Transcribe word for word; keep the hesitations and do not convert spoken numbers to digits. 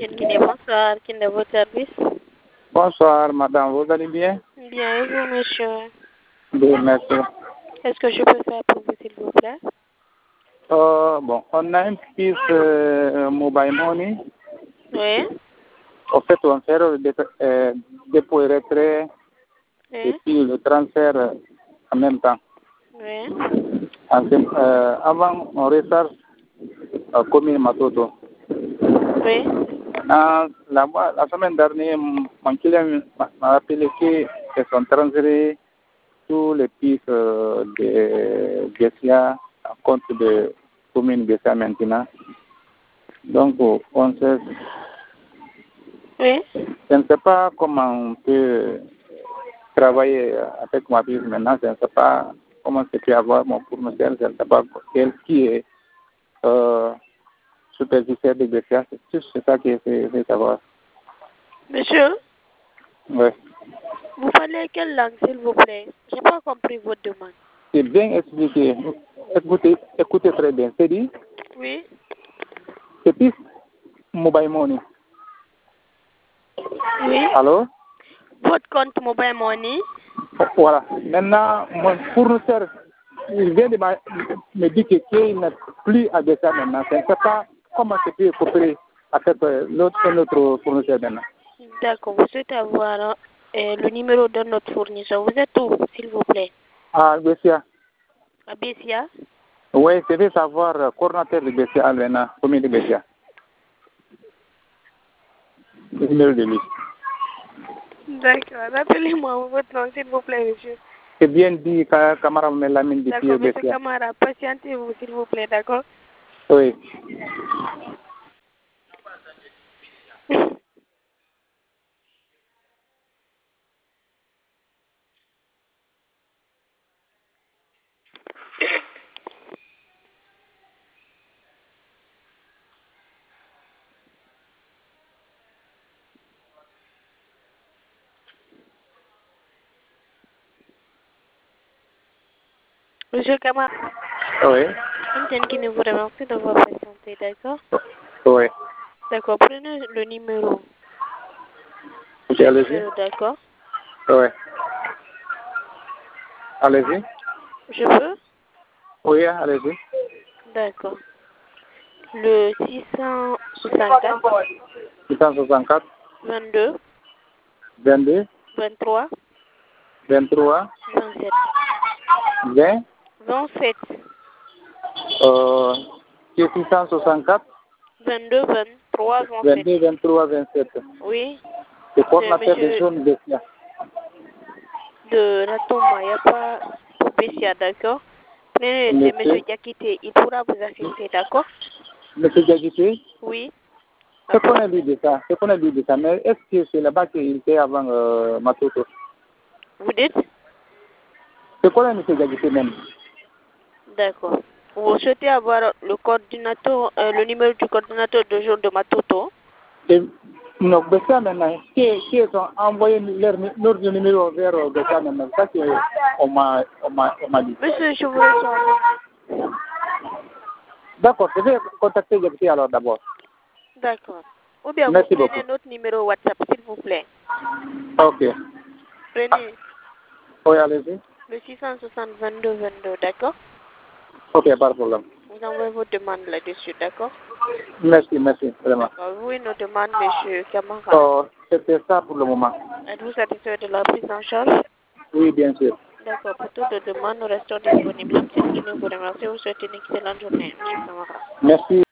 Guinée, bonsoir. Qui est votre service? Bonsoir, madame. Vous allez bien? Bien, et vous, monsieur? Bien, merci. Qu'est-ce que je peux faire pour vous, s'il vous plaît? Euh, bon, on a une puce euh, mobile money. Oui. En fait, on fait le dé- euh, dépôt et retrait Oui. et puis le transfert euh, en même temps. Oui. En fait, euh, avant, on recharge euh, commune Matoto. Oui. Euh, la, mois- la semaine dernière, mon mon client m'a m'a rappelé qu'ils sont transférés tous les pistes euh, de Gessia à compte de commune Gessia maintenant. Donc, on sait, Oui. je ne sais pas comment on peut travailler avec ma piste maintenant. Je ne sais pas comment je peux avoir mon fournisseur. Je ne sais pas quel, qui est euh, superviseur de Gessia. C'est juste ça que je veux savoir. Monsieur, Oui. vous parlez quelle langue, s'il vous plaît? Je n'ai pas compris votre demande. C'est bien expliqué. Écoutez, écoutez très bien. C'est dit, Oui. c'est piste mobile money. Oui. Allô? Votre compte mobile money? Voilà. Maintenant, mon fournisseur, il vient de m'a- me dire que- qu'il n'est plus à ça maintenant. Je ne sais pas comment je peux coopérer avec euh, l'autre notre fournisseur maintenant. D'accord. Vous souhaitez avoir euh, le numéro de notre fournisseur. Vous êtes où, s'il vous plaît? Ah, Bessia. À Bessia? Oui, je veux savoir le coordinateur de Bessia maintenant, combien de Bessia. Le numéro de lui. D'accord. Rappelez-moi votre nom, s'il vous plaît, monsieur. C'est bien dit, Ka- camarade Melamine depuis D'accord, monsieur Bessia. Camara, patientez-vous, s'il vous plaît, d'accord? Oui. Monsieur Camara, Oui. Antenne qui ne vous remercie d'avoir patienté, d'accord? Oui. D'accord, prenez le numéro. Ok, Le allez-y. numéro, d'accord? Oui. Allez-y. Je peux? Oui, allez-y. D'accord. Le six cent soixante-quatre, six cent soixante-quatre, vingt-deux, vingt-deux, vingt-trois, vingt-trois, vingt-sept. vingt, vingt-sept, euh, six cent soixante-quatre, vingt-deux, vingt-trois, vingt-sept. vingt-deux, vingt-trois, vingt-sept. Oui, C'est c'est coordinateur de monsieur zone de Sia. de Ratoma, il n'y a pas pour Bessia, d'accord? Prenez, c'est monsieur Monsieur, Diakité, il pourra vous assister, d'accord? monsieur Diagité, Oui. je connais lui de ça, je connais lui de ça, mais est-ce que c'est là-bas qu'il était avant euh, Matoto? Vous dites? Je connais monsieur Diagité même. D'accord. Vous souhaitez avoir le coordinateur, euh, le numéro du coordinateur de jour de Matoto? Et, non, Bessia maintenant, qui, qui ont envoyé leur, leur numéro vers euh, Bessia maintenant, ça qu'on m'a on m'a on m'a dit. Monsieur, je vous reçois. D'accord, je vais contacter Diagité alors d'abord. D'accord. Ou bien Merci vous prenez beaucoup. notre numéro WhatsApp, s'il vous plaît. Ok. Prenez Oui, allez-y. le six cent soixante, vingt-deux, vingt-deux, d'accord? Ok, pas de problème. Vous envoyez vos demandes là-dessus, d'accord? Merci, merci, vraiment. D'accord. Oui, nos demandes, monsieur Camara. Euh, C'était ça pour le moment. Êtes-vous satisfait de la prise en charge? Oui, bien sûr. D'accord. Pour toutes les demandes, nous restons disponibles. Antenne qui nous vous remercie. Vous souhaite une excellente journée, monsieur Camara. Merci.